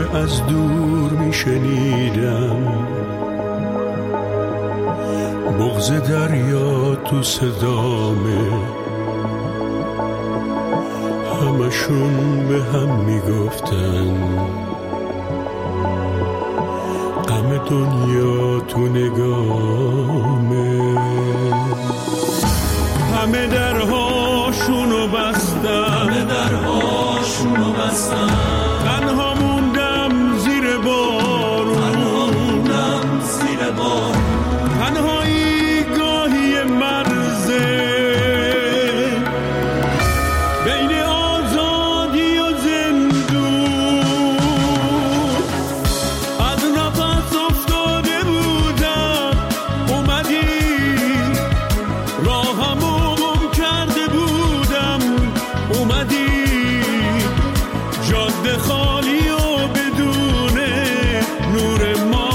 از دور میشنیدم، بغض دریا تو صدامه، همشون به هم میگفتن غم دنیا تو نگامه. همه درهاشونو بستن، تنها موندم زیر بارون، تنهایی گاهی مرزه بین آزادی و زندون. از نفس افتاده بودم، اومدی راهمو گم کرده بودم، اومدی جاده خالی و بدون نور ما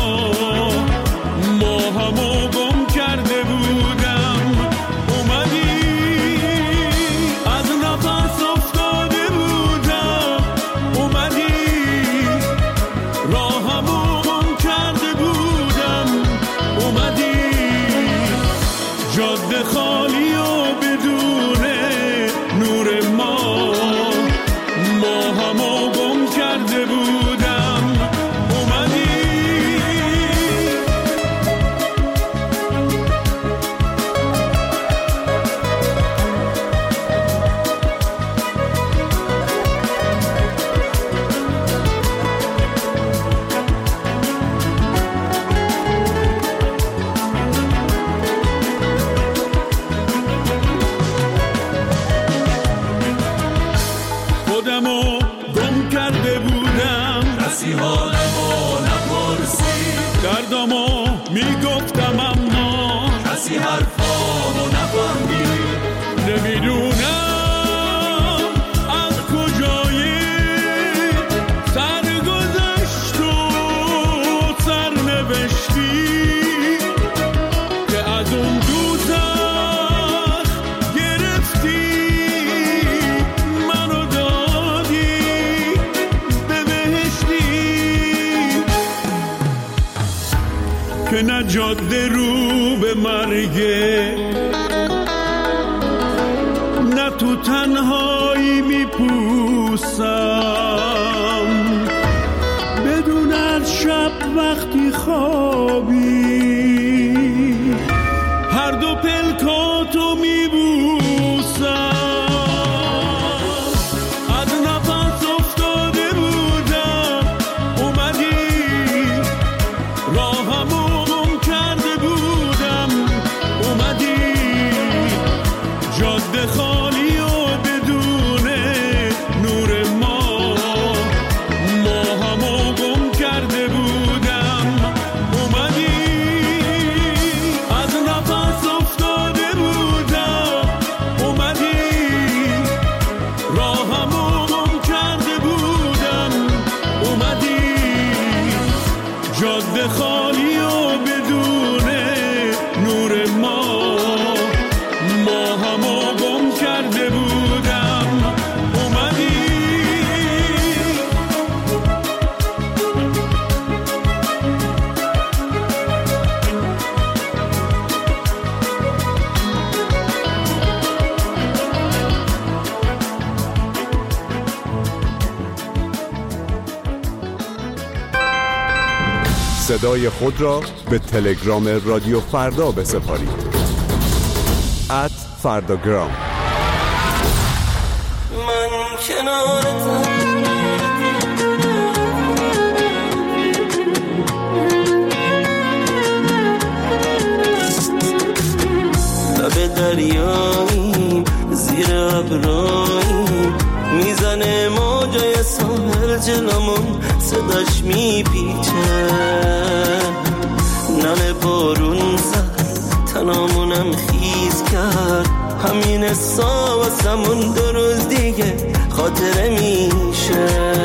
همو گم کرده بودم، اومدی از نفس افتاده بودم، اومدی راهمو گم کرده بودم، اومدی جاده خالی و بدون نور ما همو گم کرده بودم، اومدی. خودمو گم کرده بودم، کسی حالمو نپرسید، دردمو میگفتم اما کسی حرفامو نفهمید. نمیدونم از کجایی سرگذشت و سرنوشتی که از اون دوزخ گرفتی منو دادی به بهشتی، که نه جاده رو به مرگه، نه تو تنهایی میپوسم، بدون از شب وقتی خوابی هر دو پلکاتو میبوسم. از نفس افتاده بودم، اومدی راهمو گم کرده بودم، اومدی جاده خالی و بدون نور ما همو گم کرده بودم، اومدی از نفس افتاده بودم، اومدی راهمو گم کرده بودم، اومدی جاده خالی و بدون نور ما همو گم کرده بودم، اومدی. صدای خود را به تلگرام رادیو فردا بسپارید. @فرداگرام. من کنارتم، لب دریاییم زیر ابراییم، میزنه موجای ساحل جلومون، صداش میپیچه، نم بارون زد تنامونم خیز کرد، همین واسمون 2 روز دیگه خاطره میشه.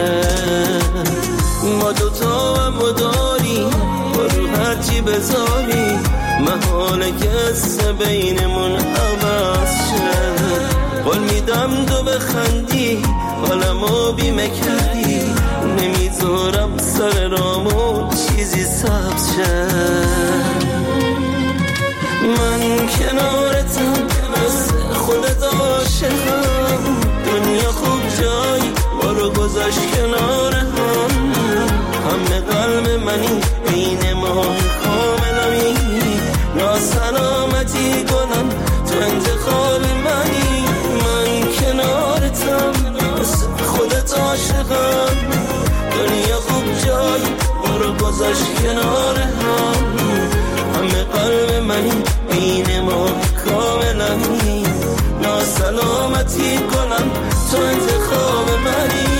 ما دوتا هم داریم با رو هرچی بذاریم، محاله قصه بینمون عوض شه. قول میدم تو بخندی بخندی حالمو بیمه کردی نمیذارم سر رامو چیزی سبز شد من کنارتم مثل خودت عاشقم دنیا خوب جایی ما رو گذاشت کنار همه قلب منی بین ماه کاملمی ناسلامتی گلم تو انتخاب منی من کنارتم مثل خودت عاشقم دنیا خوب جایی ما رو گذاشت کنار همه قلب منی بین ما کاملمی ناسلامتی کنم تو انتخاب منی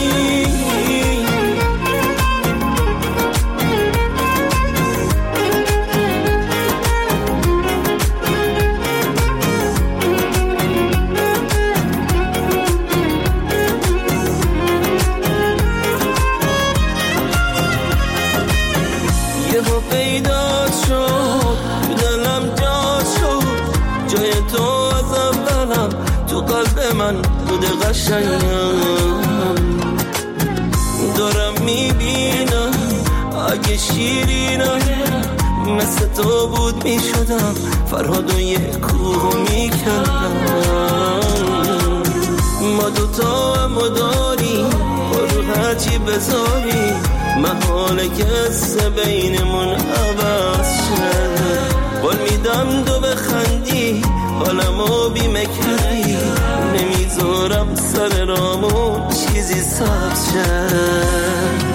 یهو پیدا شد دلم جا شد جای تو از اولم تو قلب من بوده قشنگم دارم میبینم اگه شیرینم مثل تو بود میشدم فرهاد و یه کوه میکردم ما دوتا هم داریم برو هرچی بذاری محاله کسه بینمون عوض شد قول میدم دو بخندی حالمو بیمه کردی نمیذارم سر رامو چیزی سبز شد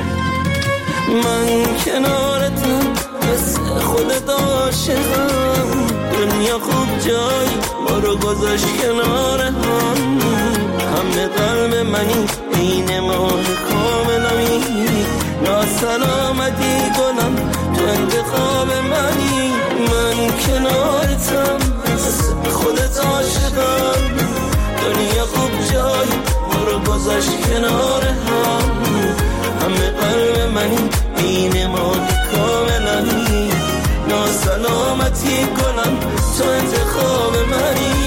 من کنارتم مثل خودت عاشقم دنیا خوب جایی ما رو گذاشت کنار همه قلب منی بین ماه کاملمی ناسلامتی گلم تو انتخاب منی من کنارتم مثل خودت عاشقم دنیا خوب جایی ما رو گذاشت کنار همه قلب منی بین ماه کاملمی ناسلامتی گلم تو انتخاب منی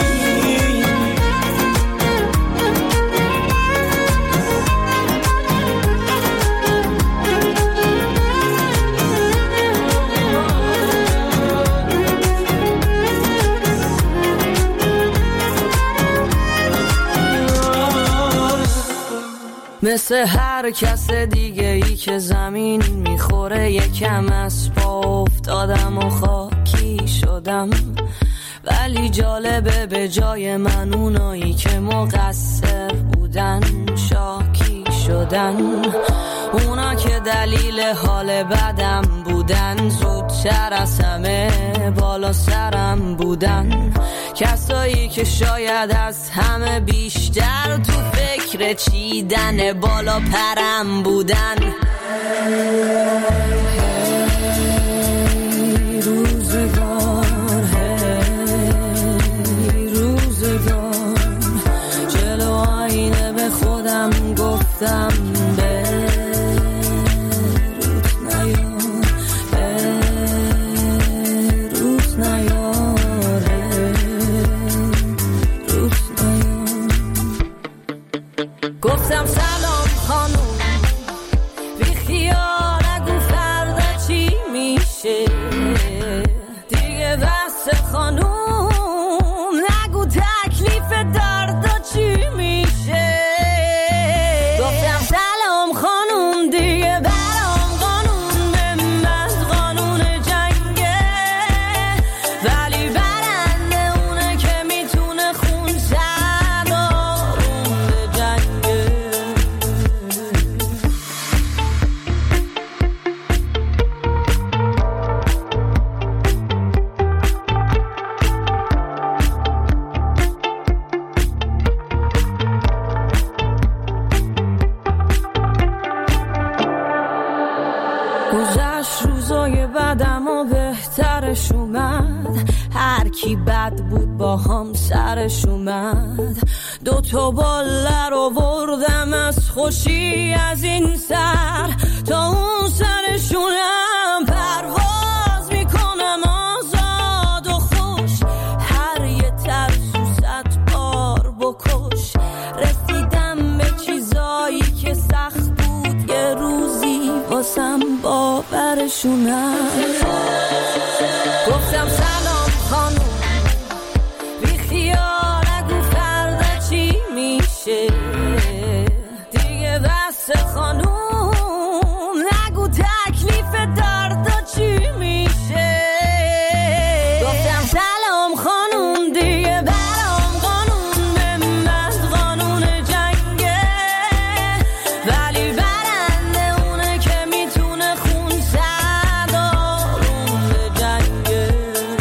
مثل هر کس دیگه ای که زمین میخوره یکم از پا افتادم و خاکی شدم ولی جالبه به جای من اونایی که مقصر بودن شاکی شدن اونا که دلیل حال بدم بودن زودتر از همه بالا سرم بودن کسایی که شاید از همه بیشتر تو فکر چیدن بالا پرم بودن روزگار جلو آینه به خودم گفتم گفتم سلام خانوم بی خیال نگو فردا چی میشه دیگه بس خانوم نگو تکلیف دردا چی میشه گفتم سلام خانوم دیگه برام قانون به من قانون جنگه ولی برنده اونه که میتونه خون سرارون به جنگه گذشت روزای بدم و بهترش اومد هر کی بد بود با هم سرش اومد دوتا باله رو بردم از خوشی از این سر تا اون سرشونم پرواز میکنم آزاد و خوش هر یه ترسو 100 بار بکش رسید برشونم. گفتم سلام خانوم بی خیال نگو فردا چی میشه دیگه بس خانوم نگو تکلیف دردا چی میشه. گفتم سلام خانوم دیگه برام قانون به من قانون جنگه ولی برنده اونه که میتونه خون صد آروم به جنگه.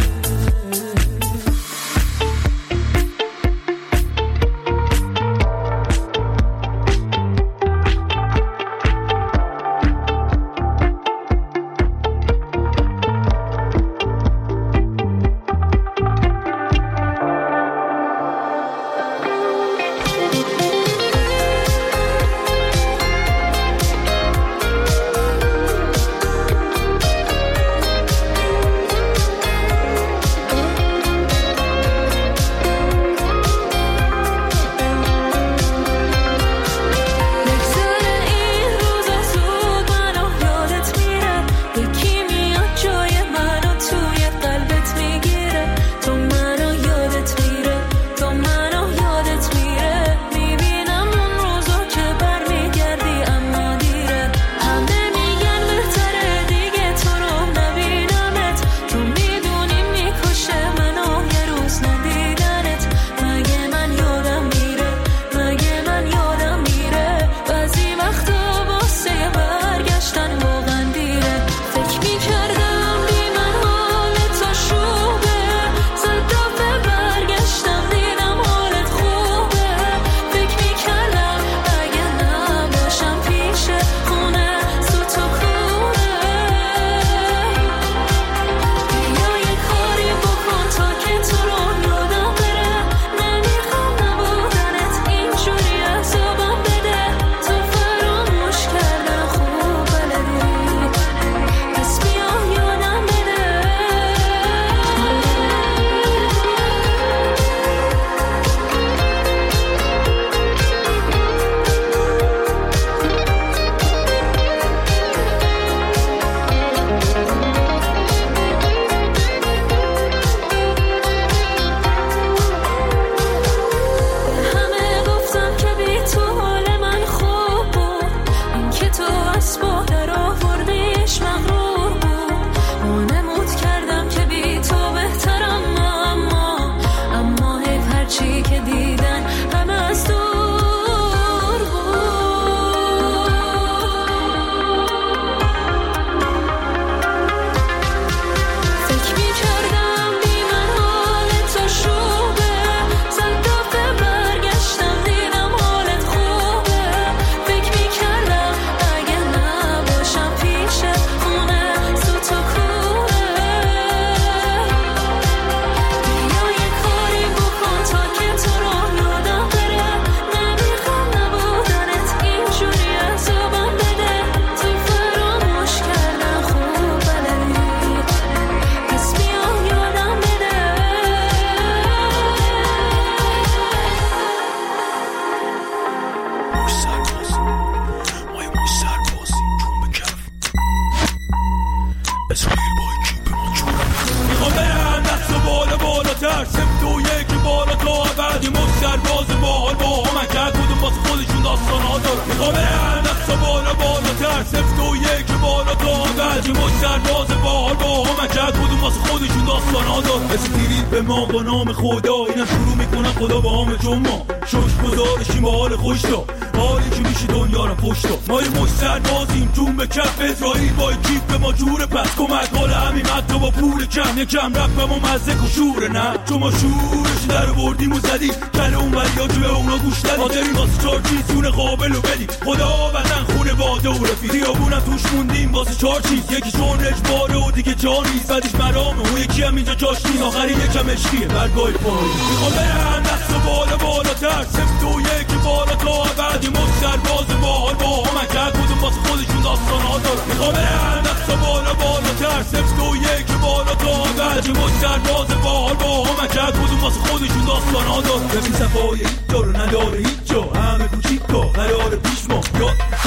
کم رفتم و مزه کشوره نه چون ما شورش در بردیم و زدیم کل اون بریا جو اونا گوش دادیم حاضرین واسه چار چیز یونه قابل و بدیم خدا وطن خونه باده و رفیق دیابونم توش موندیم واسه چار چیز یکی چون اجباره و دیگه جا نیست بعدش مرامه اون یکی هم اینجا جاش نیست آخری یکم عشقیه برگاه پایی میخوام برم دست و بالاتر سفت و یکی بالا تا بعدی مسترباز باحال با هم کرد بودم واسه خودشون داستان ها دارم میخوام برم دست و بالاتر سفت و یکی بالا تا بعدی مسترباز باحال با هم کرد بودم واسه خودشون داستان ها دارم رفی صفای هیچ جا رو نداره هیچ جا همه کوچیک ها قرار پیش ما یاد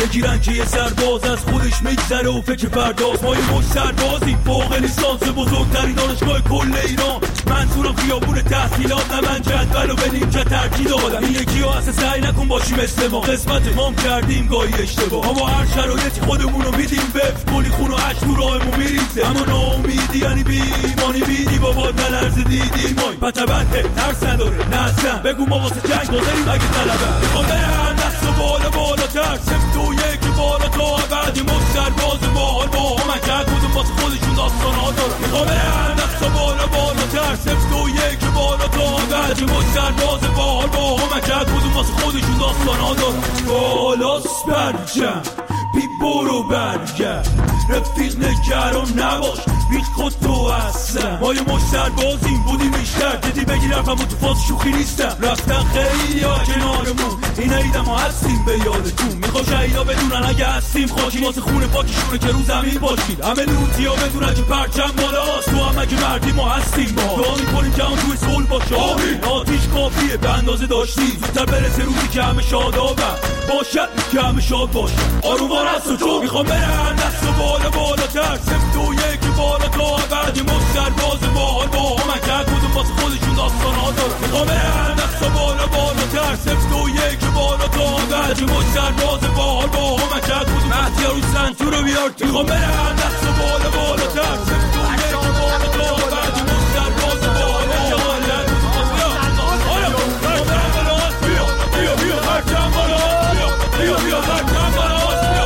بگیرن که یه سرباز از خودش میگذره و فکر فرداست. ما یه مش سربازیم فوق لیسانس بزرگترین دانشگاه کل ایران. منظورم خیابون تحصیلات نه من جدول و بدیم چه ترکیب دادم. این یکی ها اصلا سعی نکن باشی مثل ما. قسمت مام کردیم گاهی اشتباه اما هر شرایطی خودمونو میدیم. بفت کلی خون و عشق تو راهمون میریزه. اما ناامیدی یعنی بیمانی بیدی بابا نلرزه دیدی مای بطبته ترس نداره نه اصلا. بگو ما واسه جنگ داریم اگه طلبه میخوام برن دست و بالا تر سفت و یک بالا تا بعدی مش سرباز باحال با هم کرد کدوم واسه خودشون داستان ها دارن. میخوام برن دست و بالا تر سفت و یک بالا تا بعدی مش سرباز باحال با هم کرد کدوم واسه خودشون داستان ها دارن. بالاست برجم بی برو برگرد رفیق نگران نباش بیت خود تو هستم. ما یه مش سربازیم بودیم بیشتر جدی بگیر رفم و تو فاز شوخی نیستم. رفتن خیلی ها کنارمون این عیدم ها هستیم به یادتون. میخوام شهیدا بدونن اگه هستیم خاکی واسه خونه پاکشونه که رو زمین باشید. همه لوتی ها بدونن که پرچم بالاست تو هم اگه مردی ما هستیم. با دعا میکنیم که اون توی صلح باشه آمین. آتیش کافیه به اندازه داشتیم زودتر برسه روزی که همه شادابن باشد که همه شاد باشه. آرومان هست و چون میخوام برن دست و بالا تر سفت و یک بالا تا بعدی مش سرباز باحال با هم کرد کدوم واسه خودشون داستان ها دارن. میخوام برن دست و بالا تر سفت و یک بالا تا بعدی مش سرباز باحال با هم کرد کدوم مهدی روی سنتور رو بیار تو. میخوام برن دست و بالا تر سفت و یک بالا تا بعدی مش سرباز باحال با هم کرد کدوم بیا پرچم بالا بیا پرچم بالا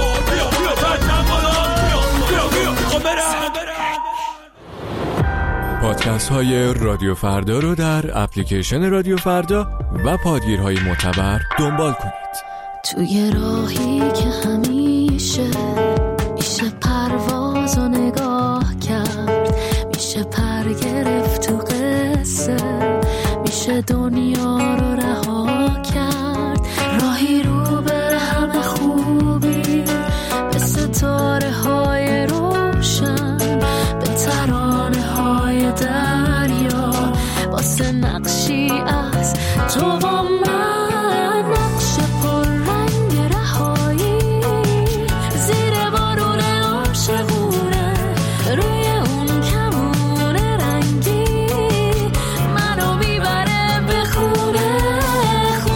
پادکست های رادیو فردا رو در اپلیکیشن رادیو فردا و پادگیرهای معتبر دنبال کنید. توی راهی که همیشه میشه پرواز و نگاه کرد میشه پر گرفت تو قصه میشه دنیا رو رها کرد. راهی رو به همه خوبی به ستاره های روشن به ترانه های دریا واسه نقشی از تو با من نقش پر رنگ رهایی زیر بارون عاشقونه روی اون کمون رنگی منو میبره به خونه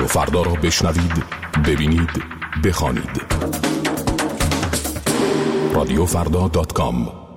فردا را بشنوید، ببینید، بخوانید. رادیوفردا.com.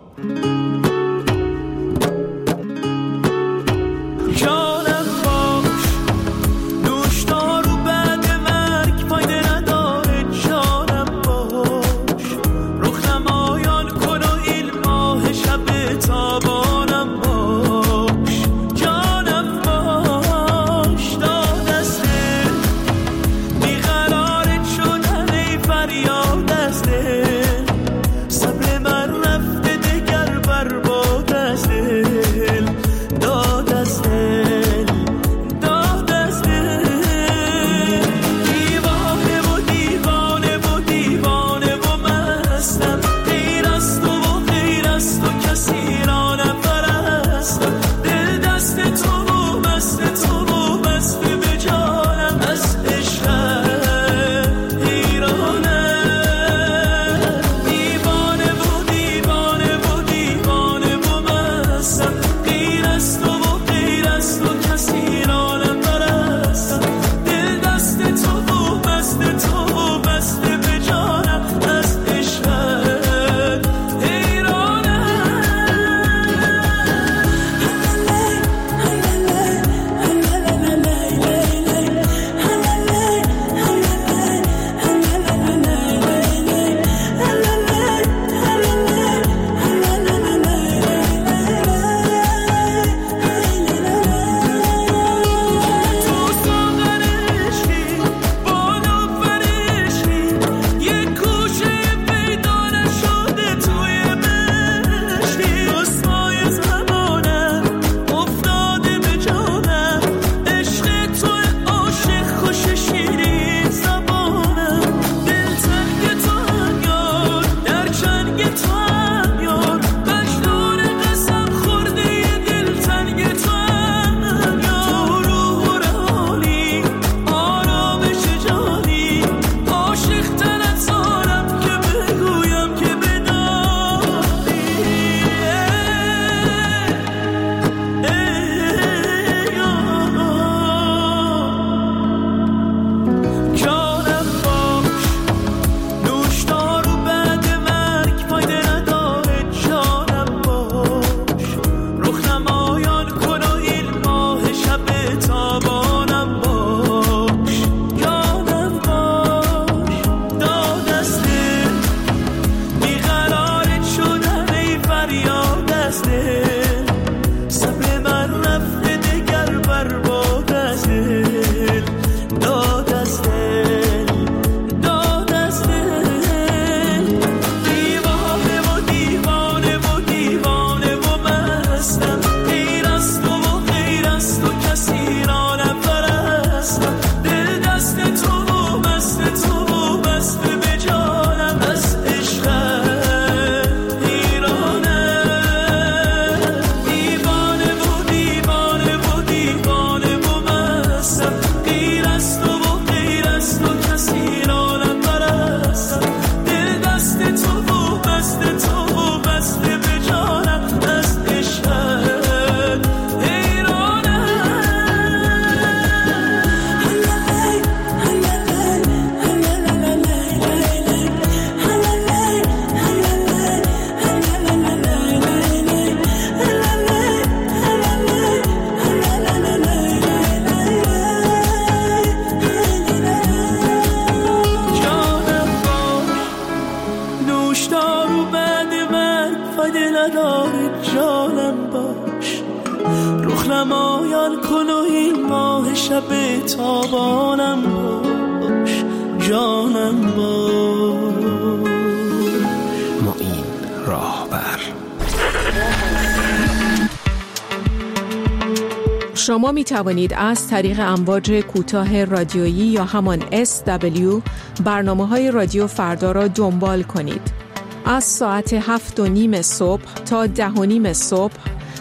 نمایان کن و این ماه شب تابانم باش، جانم باش. ما این راهبر. شما می توانید از طریق امواج کوتاه رادیویی یا همان SW برنامه‌های رادیو فردا را دنبال کنید. از ساعت 7:30 صبح تا 10:30 صبح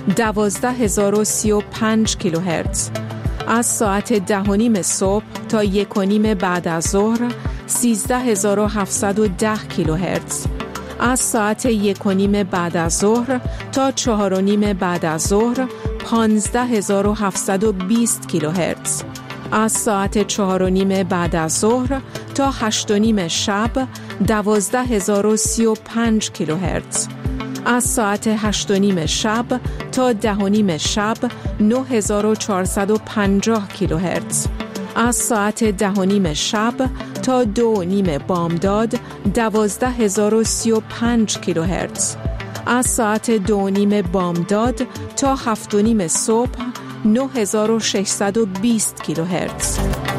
12035 کیلوهرتز، از ساعت 10:30 صبح تا 1:30 بعد از ظهر 13710 کیلوهرتز، از ساعت 1:30 بعد از ظهر تا 4:30 بعد از ظهر 15720 کیلوهرتز، از ساعت 4:30 بعد از ظهر تا 8:30 شب 12035 کیلوهرتز. از ساعت 8:30 شب تا 10:30 شب 9450 کیلوهرتز. از ساعت 10:30 شب تا 2:30 بامداد 12035 کیلوهرتز. از ساعت 2:30 بامداد تا 7:30 صبح 9620 کیلوهرتز.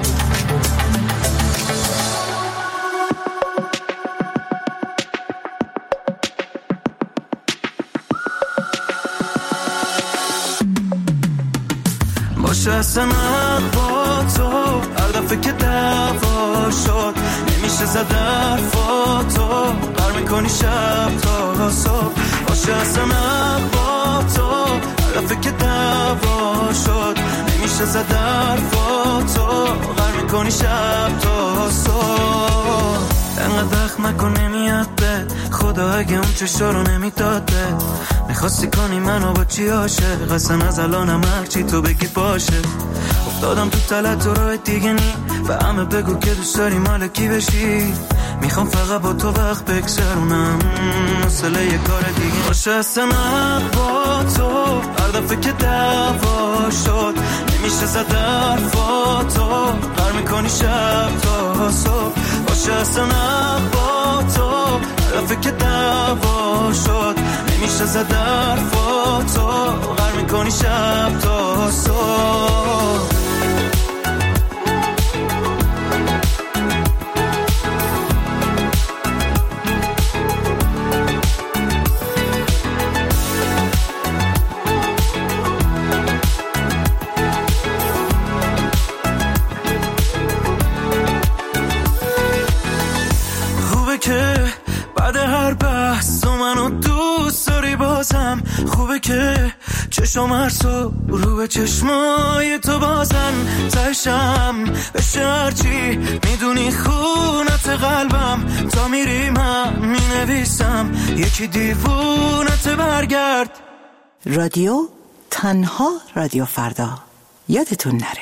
باشه اصلا با تو هر دفعه که دعوا شد نمیشه زد حرفاتو بر میکنی شب تا صبح. باشه اصلا با تو هر دفعه که دعوا شد نمیشه زد حرفاتو بر میکنی شب تا صبح. انقدر وقت مکن نمیاد به خدا اگه اون چشا رو نمیداد به میخواستی کنی منو با چی عاشق اصلا از الانم هرچی تو بگی باشه. افتادم تو تلت و راه دیگه نی و همه بگو که دوست داری مال کی بشی. میخوام فقط با تو وقت بگذرونم مسئله یه کار دیگه باشه. اصلا با تو هر دفعه که دعوا شد نمیشه زد حرفاتو بر میکنی شب تا صبح. باشه اصلا با تو هر دفعه که دعوا شد نمیشه زد حرفاتو بر میکنی شب تا صبح. که بعد هر بحث تو منو دوست داری بازم خوبه که چشم هرسو رو به چشمای تو بازن تشم بشه هرچی میدونی خونت قلبم تا میری من مینویسم یکی دیوونت برگرد. رادیو تنها رادیو فردا یادتون نره.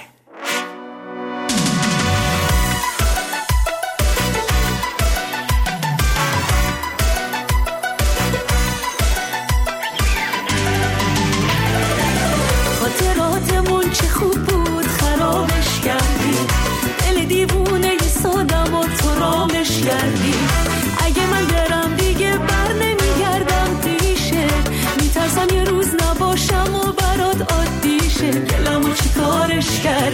چه خوب بود خرابش کردی دل دیوونه سادم و تو رامش کردی. اگه من برم دیگه بر نمیگردم پیشه میترسم یه روز نباشم و برات عادی شه. گلمو چی کارش کردی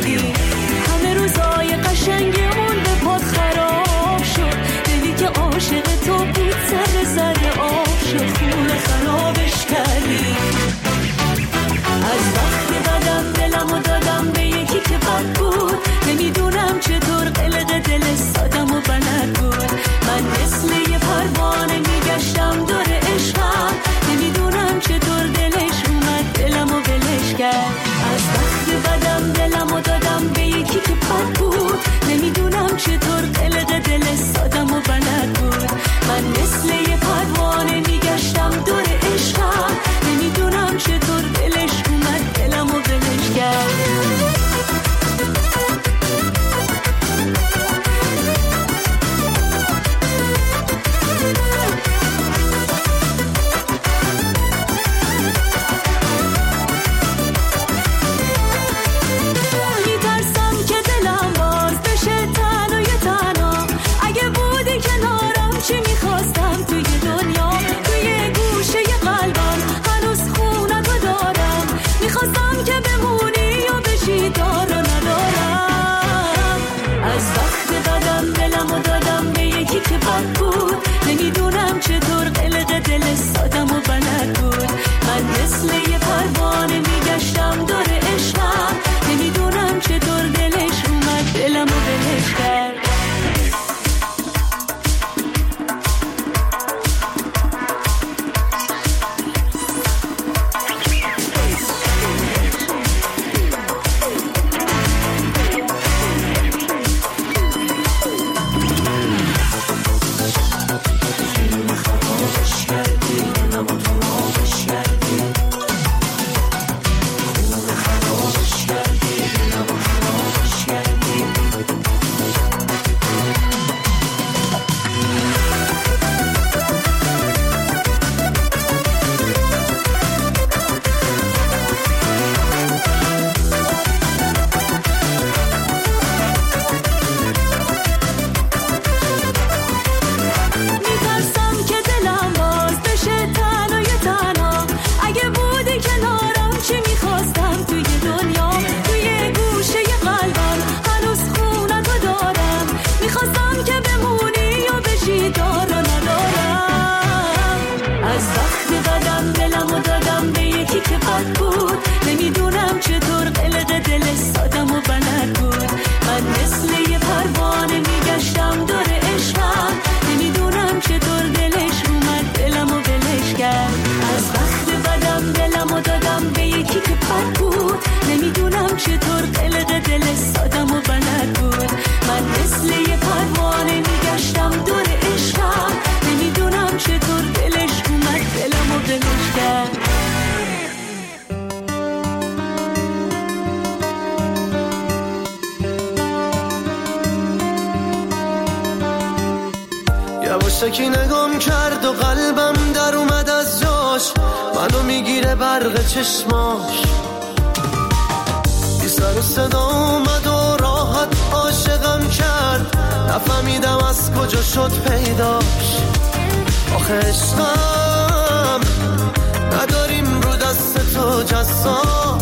که بمونی یا بشی دار ندارم. از وقت بدم دلمو دادم به یکی که بد بود، نمیدونم چطور قلق دل سادم و بلد بود. من مثل یه پروانه میگشتم دور عشقم، نمیدونم چطور دلش اومد دلمو بلش کرد. از وقت بدم دلمو دادم به یکی که بد بود، نمیدونم چطور قلق دل سادم و بلد بود. من مثل یه پروانه میگشتم دور عشقم، نمیدونم چطور دلش اومد دلمو بلش کرد. یواشکی نگام کرد و قلبم در اومد از جاش، منو میگیره برق چشماش. بی سر و صدا اومد و راحت عاشقم کرد، نفهمیدم از کجا شد پیداش. آخه عشقم نداریم رو دست تو جزا،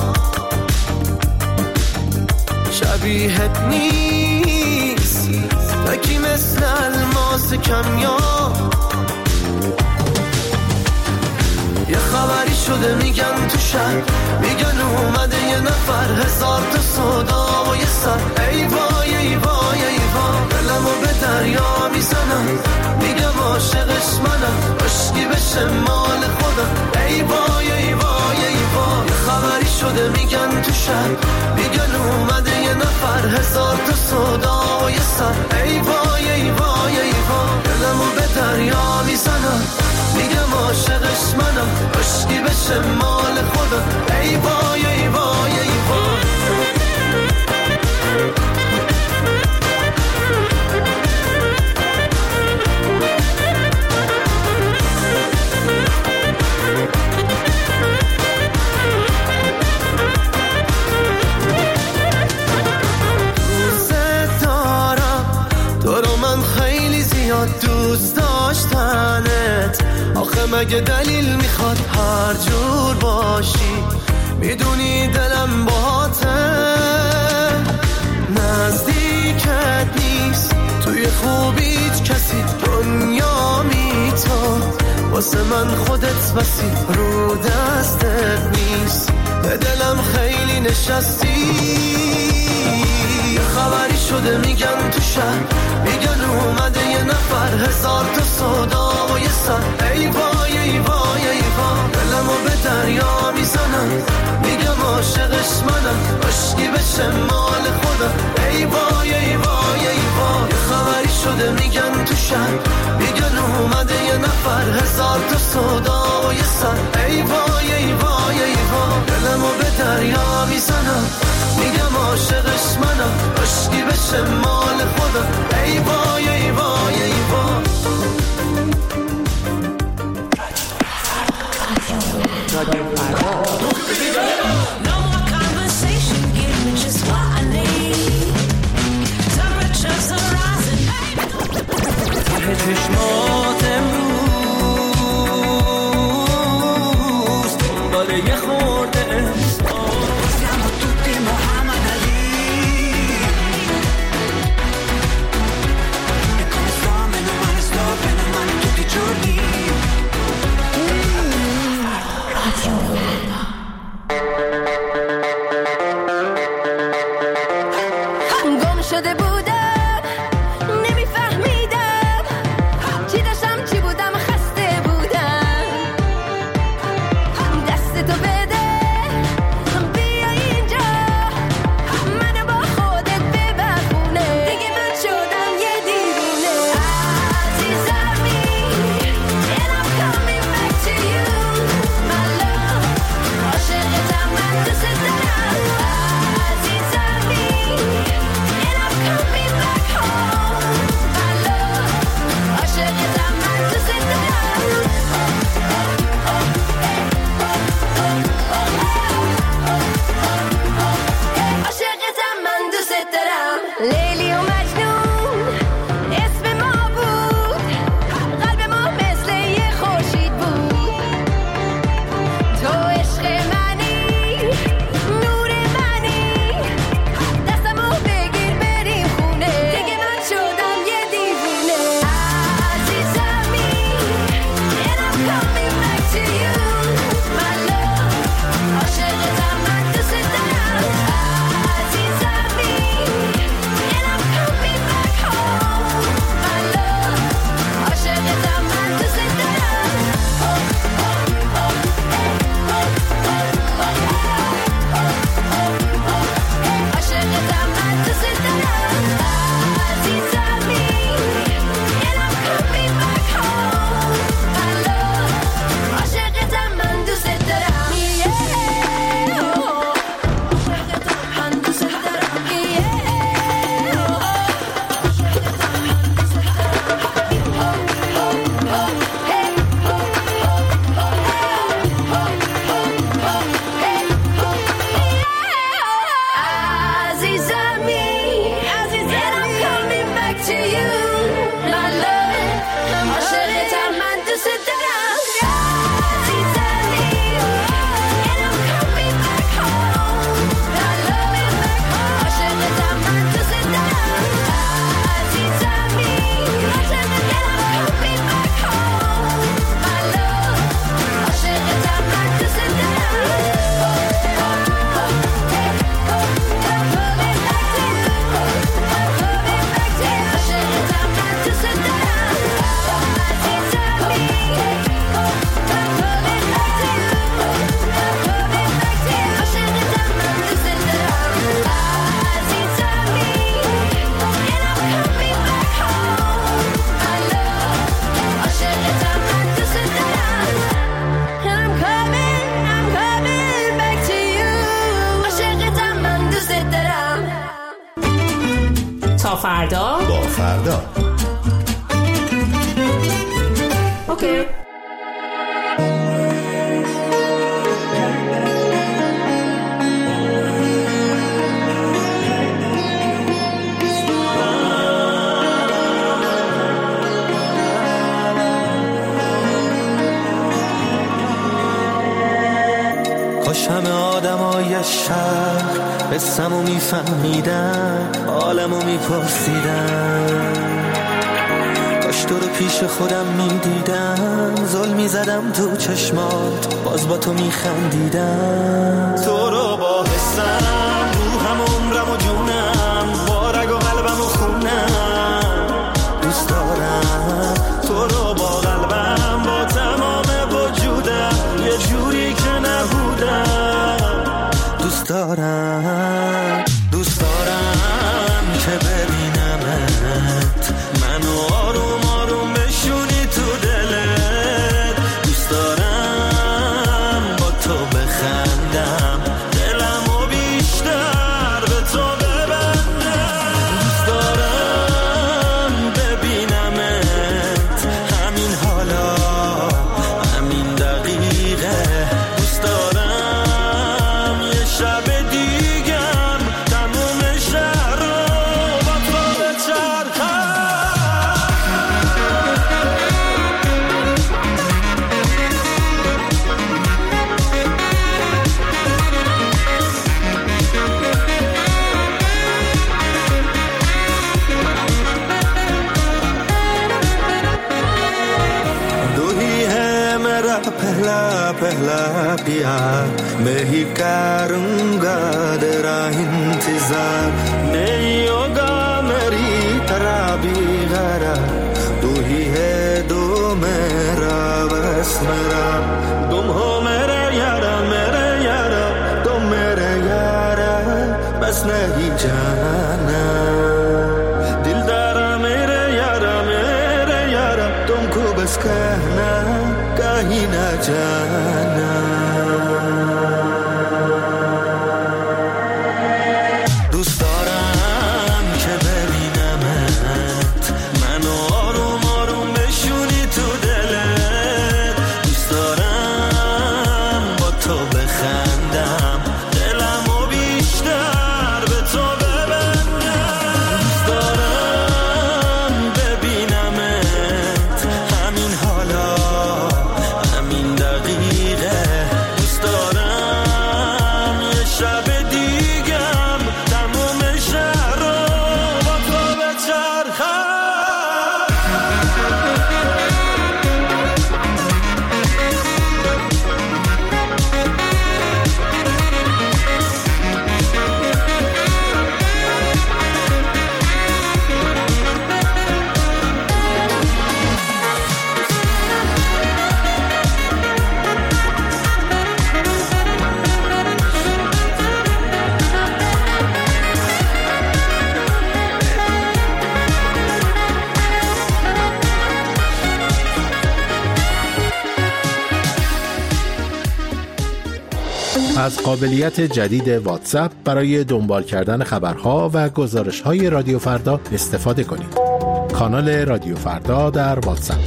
شبیهت نیست تکی مثل الماس کمیاب. یه خبری شده میگن تو شهر، میگن اومده یه نفر، هزار تا صدا و یه سر. ای وای ای وای ای وای، دلمو به دریا میزنم، میگم عاشقش منم، عشقی بشه مال خودم. ای وای ای وای ای وای، یه خبری شده میگن تو شهر، میگن اومده یه نفر، هزار تا صدا و یه سر. ای وای ای وای ای وای، دلمو به دریا میزنم، میگم عاشقش منم، عشقی بشه مال خودم. ای وای ای وای ای وای. دوست دارم تو رو، من خیلی زیاد دوست داشتنت. آخه مگه دلیل میخواد هر جور باشی؟ میدونی دلم باته، نزدیکت نیست توی خوبیت کسی، دنیا میتون واسه من خودت بسی، رو دستت نیست به دلم خیلی نشستی. یه خبری شده میگن تو شهر، میگن اومده یه نفر، هزار تا صدا و یه سر. ای وای ای وای ای وای، دلمو به دریا میزنم، میگم عاشقش منم، عشقی بشه مال خودم. ای وای ای وای ای وای، یه خبری شده میگن تو شهر، میگن اومده یه نفر، هزار تا صدا و یه سر. ای وای ای وای ای وای، دلمو به دریا میزنم، میگم عاشقش منم، عشقی بشه مال خودم. ای وای ای وای ای وای. No more conversation, give me just what I need. Temperatures are rising. ته چشمات امروز دنبال یه خورده احساس. Siamo tutti Muhammad Ali. فردا با فردا. اوکی. کاش همه آدمای شهر قصه‌مو میفهمیدن، حالمو میپرسیدن، کاش تو رو پیش خودم میدیدم، ظلم میزدم تو چشمات باز با تو میخندیدم، تو رو با حسم روحم عمرم و جونم با رگ و قلبم و خونم دوست دارم، تو رو با قلبم با تمام وجودم یه جوری که نبودم دوست دارم، دوست دارم که ببینمت منو آروم آروم بشونی تو دلت، دوست دارم با تو بخندم دلمو بیشتر به تو ببندم، دوست دارم ببینمت همین حالا همین دقیقه، دوست دارم یه شب دیگم تموم شهر رو با تو بچرخم. दो ही है मेरा पहला पहला प्यार, मैं ही करूँगा तेरा इंतजार, नहीं होगा मेरी तरह भी गरा, तू ही है दो मेरा बस मेरा, तुम हो मेरे यारा तुम मेरे यारा बस नहीं जाना, दिलदारा मेरे यारा तुमको बस कहना कहीं ना जाना, دوست دارم که ببینمت منو آروم آروم بشونی تو دلت، دوست دارم با تو بخندم دلمو بیشتر به تو ببندم، دوست دارم ببینمت همین حالا همین دقیقه، دوست دارم یه شب دیگم تموم شهر رو با تو بچرخم. از قابلیت جدید واتساپ برای دنبال کردن خبرها و گزارش‌های رادیو فردا استفاده کنید. کانال رادیو فردا در واتساپ.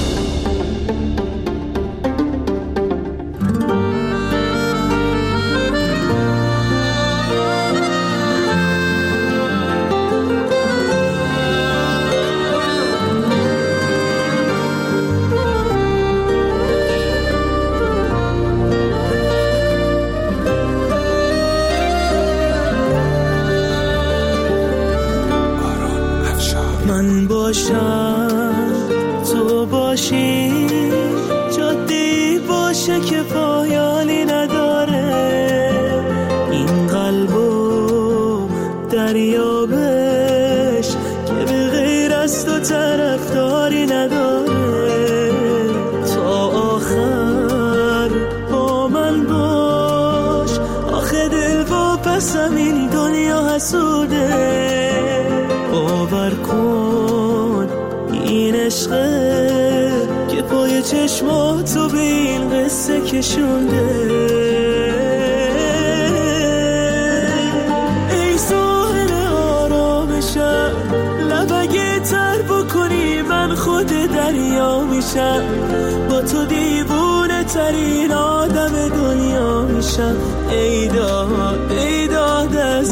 من باشم تو باشی جادی باشه که پایانی نداره، این قلبو دریابش که به غیر از تو طرفداری نداره، تا آخر با من باش آخه دل و پسم این دنیا حسوده، باور کن این عشقه که پای چشماتو به این قصه کشونده، ای ساحل آرامشم من خود دریا میشم، با تو دیوونه ترین آدم دنیا میشم. ای داد ای داد از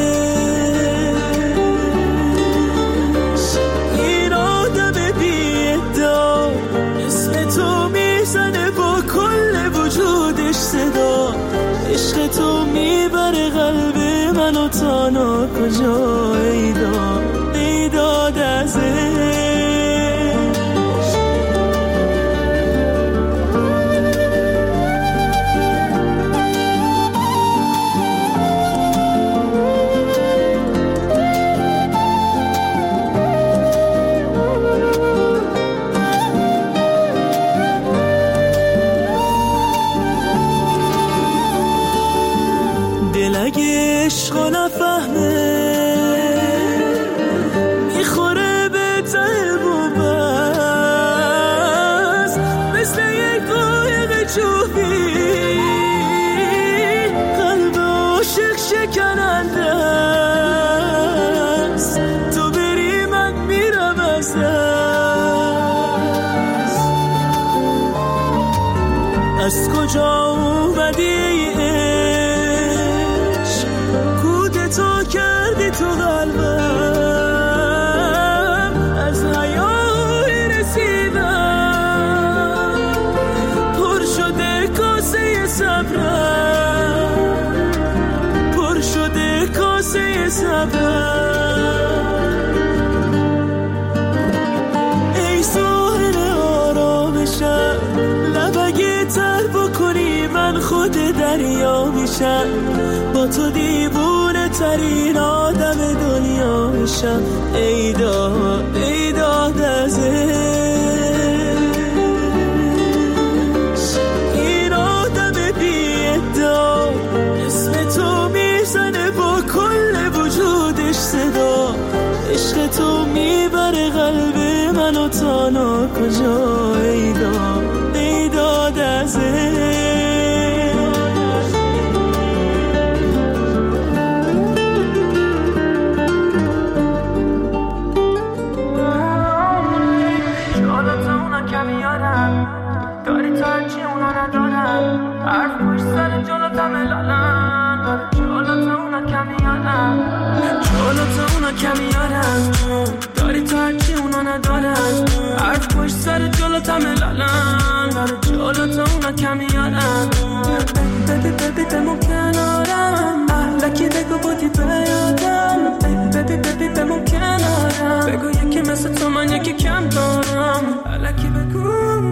این آدم بی ادعا، اسم تو میزنه با کل وجودش صدا. عشق تو میبره قلب منو تا ناکجا. ای داد ای داد از دل اگه عشقا نفهمه میخوره به ته بومبست، مثل یک قایق چوبی قلب عاشق شکننده است. تو بری من میرم از دست. از کجا اومدی تو کردی تو قلبم، از حیای رسیدم پر شده کاسه صبرم، پر شده کاسه صبرم. ای ساحل آرامشم، لبگی تر بکنی من خود دریا میشم، با تو دیوونه ترین آدم دنیا میشم. ای داد از این آدم بی ادعا، اسم تو میزنه با کل وجودش صدا. عشق تو میبره قلب منو تا ناکجا. ای داد از داری تا هرچی اونا ندارن، حرف پشت سر جلوتم الالن، جلوت اونا کمیارن، جلوت اونا کمیارن. داری تا هرچی اونا ندارن، حرف پشت سر جلوتم الالن، جلوت اونا کمیارن. ببی بمون کنارم، احلکی بگو بودی بیادم. ببی بمون کنارم، بگو یکی مثل تو من یکی کم دارم. احلکی بگو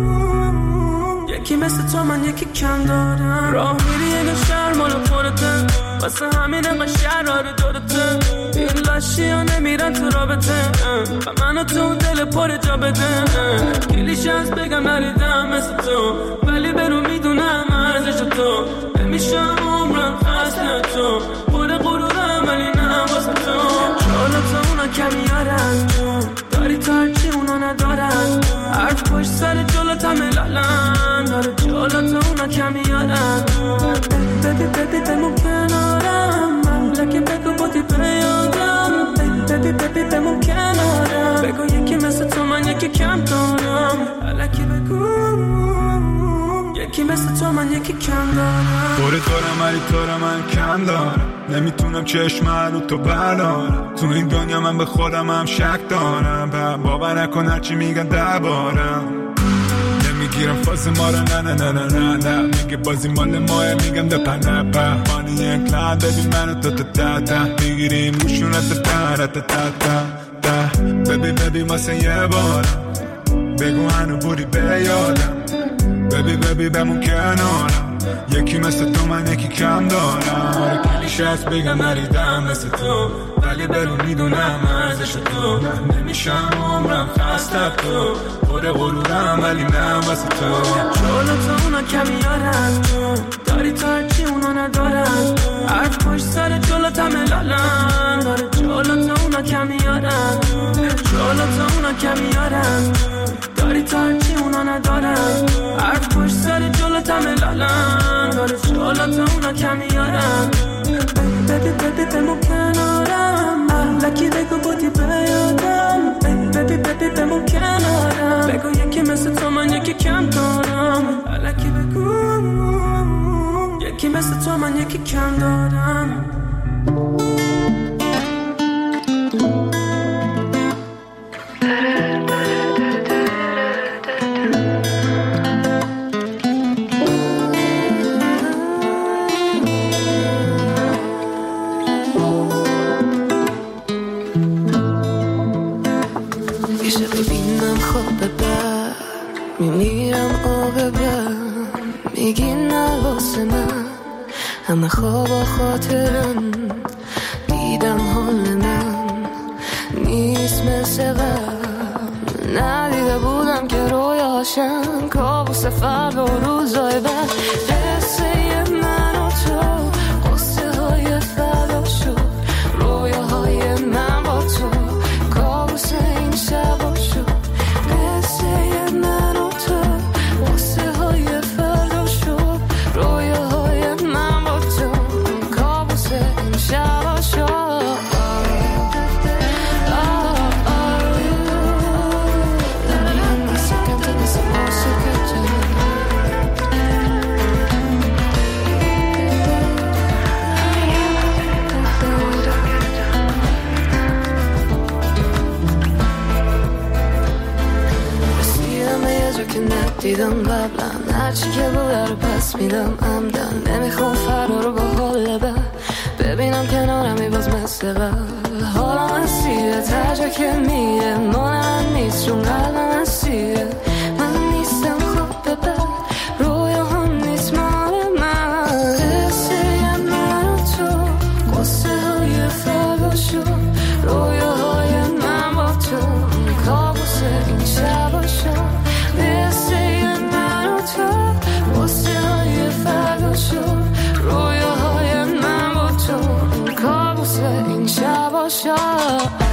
یکی مثل تو من یکی کم دارم. راه میری یه شهر مالو خورده، واسه همین انقدر شرار دارته. این لاشی ها نمیرن تو رابطه، و منو تو دل پر جا بده. کلیش از بگم نریدم مثل تو، ولی برو میدونم ارزش تو. نمیشم عمرم خسته تو، پر غرورم ولی نه واسه تو. جالت اونا کمیارن، داری تا هرچی اونا ندارن، حرف پشت سر جلوتم الالن، داره جلوت اونا کمیارن. ببی بمون کنارم، مملکه بگو بودی بیادم. ببی بمون کنارم، بگو یکی مثل تو من یکی کم دارم. الکی بگو یکی مثل تو من یکی کم دارم. دارم ولی تو رو من کم دارم، نمیتونم چشم رو تو بردارم. تو این دنیا من به خودم هم شک دارم، باور نکن هرچی میگن دربارم. نمیگیرم فاز ما رو نه نه نه نه نه، میگه بازی مال ماه میگم ده پنپه. مانی یک لحظه ببین منو تا میگیریم روشونت تا ببی واسه یه بارم، بگو هنو بودی به یادم. ببی بمون کنارم، یکی مثل تو من یکی کم دارم. کلیش هست بگم نریدم مثل تو، ولی برو میدونم ارزش تو. نمیشم عمرم خسته تو، پر غرورم ولی نه واسه تو. جلوت اونا کمیارن، داری تا هرچی اونا ندارن، حرف پشت سر جلوتم الالن، داره جلوت اونا کمیارن، جلوت اونا کمیارن. داری تا هرچی اونا ندارن، حرف پشت سر جلوتم الالن، داره جلوت اونا کمیارن. ببی بمون کنارم، احلکی بگو بودی بیادم. ببی بمون کنارم، بگو یکی مثل تو من یکی کم دارم، الکی بگو یکی مثل تو من یکی کم دارم. میمیرم آب بر میگی نه واسه من، همه خواب و خاطرم دیدم حال من نیست مثل قبل، ندیده بودم که رویاشم کابوس فردا و روزای بعد، قصه من و تو قصه های فردا شد، رویاهای من با تو کابوس این شبا شد، قصه من و تو قصه های فردا شد، رویاهای من با تو کابوس این شبا شد. دیدم قبلا هرچی که بوده رو پس میدم عمدن، نمیخوام فردا رو با حال بد ببینم کنارمی باز مثل قبل، حالا من سیره ترجا که میره مال من نیست چون قلبم اسیره، من نیستم خواب ببر رویا هم نیست مال من، قصه من و تو قصه های فردا شد، رویاهای من با تو کابوس این شبا شد، رویاهای من با تو کابوس این شبا شد.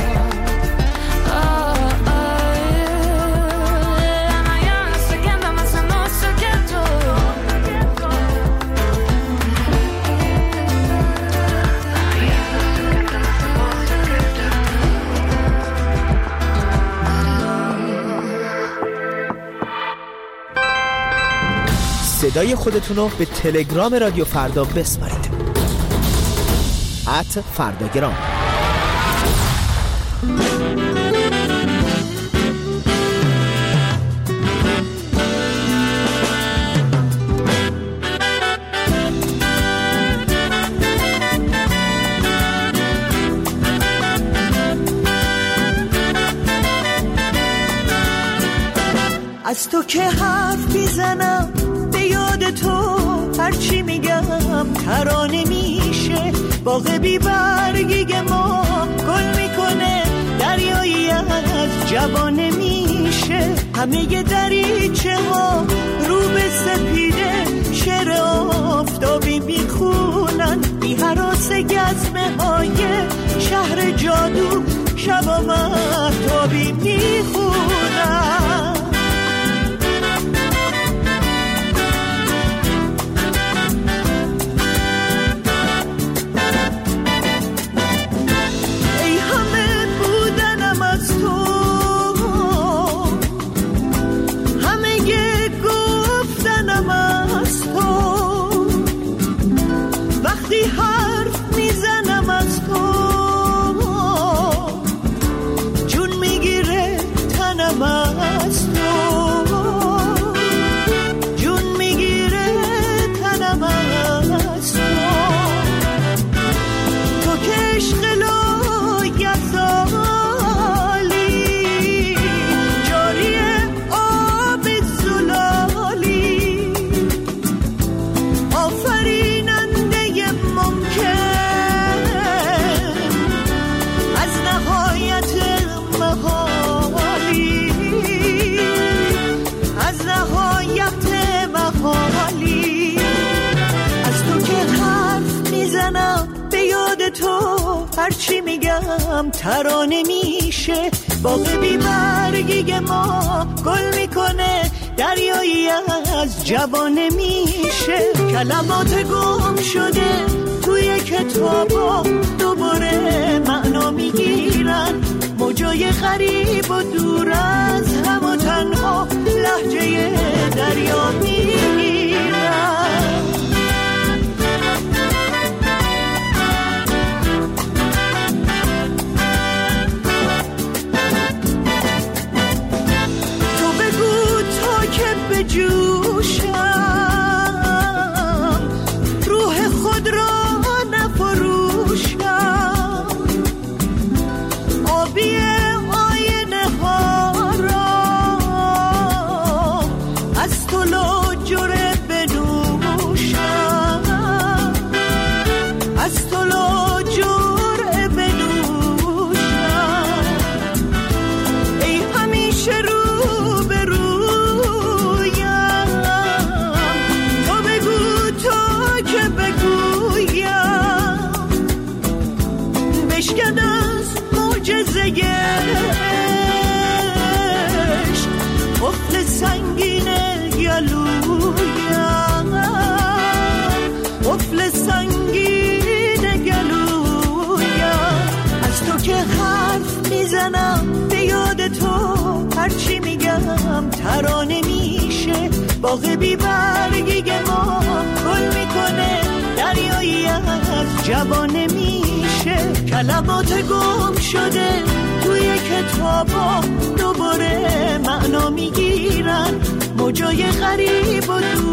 صدای خودتون رو به تلگرام رادیو فردا بسپارید. @فرداگرام. از تو که حرف میزنم یاد تو هرچی میگم ترانه میشه، باغ بی برگی ما گل میکنه، دریایی از جوانه میشه، همه دریچه ها رو به سپیده شعر آفتابی میخونن، بی هراس گزمه های شهر جادو شبا مهتابی میخونن. هرچی میگم ترانه میشه، باغ بی برگی ما گل میکنه، دریایی از جوانه میشه، کلمات گم شده توی کتابا دوباره معنا میگیرن، موجای غریب و دور از هم و تنها لهجه دریا میگیرم. تو بگو تا که بجوشم روح خود را نفروشم، آبی آینه ها را از تو لاجره بنوشم، از تو لاجره بنوشم. ای همیشه رو به رویم، تو بگو تا که بگویم، بشکن از معجزه عشق قفل سنگین گلویم، قفل سنگین گلویم. از تو که حرف میزنم به یاد تو هرچی میگم ترانه میشه، باغ بی برگی ما گل میکنه، دریایی از جوانه میشه. کلمات گم شده توی کتابا دوباره معنا میگیرن، موجای غریب و دور